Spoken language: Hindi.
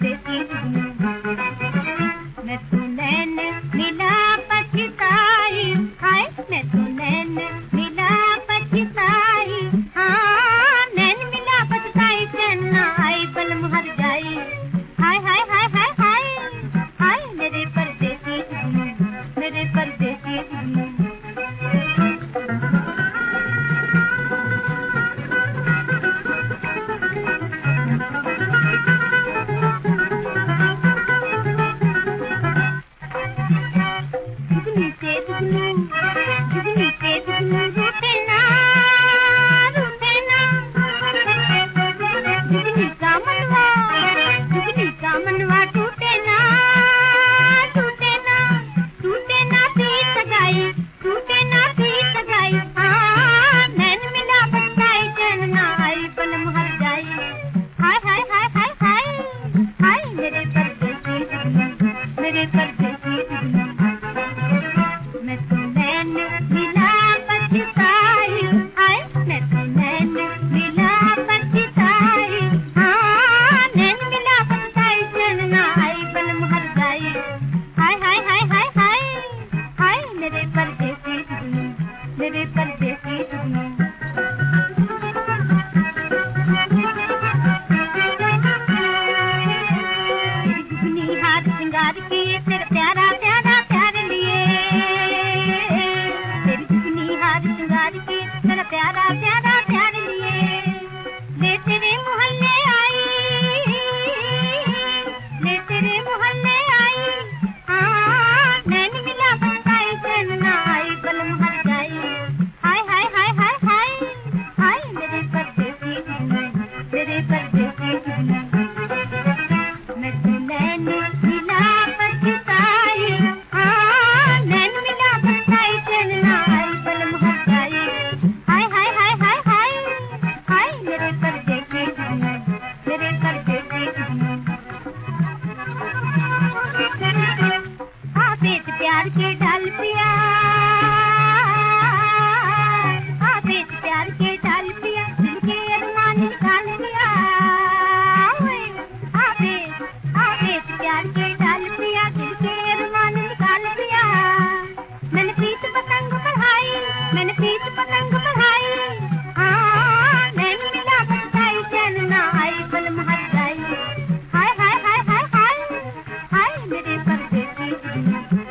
परदेसी मैं तू नैन मिला पछताई, हाय मैं तू नैन मिला पछताई, हाँ नैन मिला पछताई, चैन ना आई बलम हर जाई, हाय हाय हाय हाय हाय हाय मेरे परदेसी मेरे परदेसी मेरे परदेसी हाथ सिंगार किए तेरा प्यारा प्यारा प्यार लिए, तेरी दुगनी हाथ सिंगार किए तेरा प्यारा प्यारा प्यार लिए, ले तेरे मोहल्ले आई, ले तेरे मोहल्ले आई, हाँ नैन मिला पछताई, चैन ना आई बलम हर जाई, हाय हाय हाय हाय हाय हाय मेरे परदेसी मेरे परदेसी मैं तू नैन मिला पछताई, हाँ नैन मिला पछताई, चैन ना आई बलम हर जाई, हाय हाय हाय हाय हाय हाय मेरे परदेसी मेरे परदेसी आप एक प्यार के डाल पिया, आप एक प्यार के डाल पिया, दिल के अरमान निकाल लिया, आप एक प्यार के डाल पिया, दिल के अरमान निकाल लिया, मैंने प्रीत पतंग बढ़ाई, मैंने प्रीत पतंग बढ़ाई, हाँ नैन मिला पछताई, चैन ना आई बलम हर जाई, हाय हाय हाय हाय हाय हाय मेरे परदेसी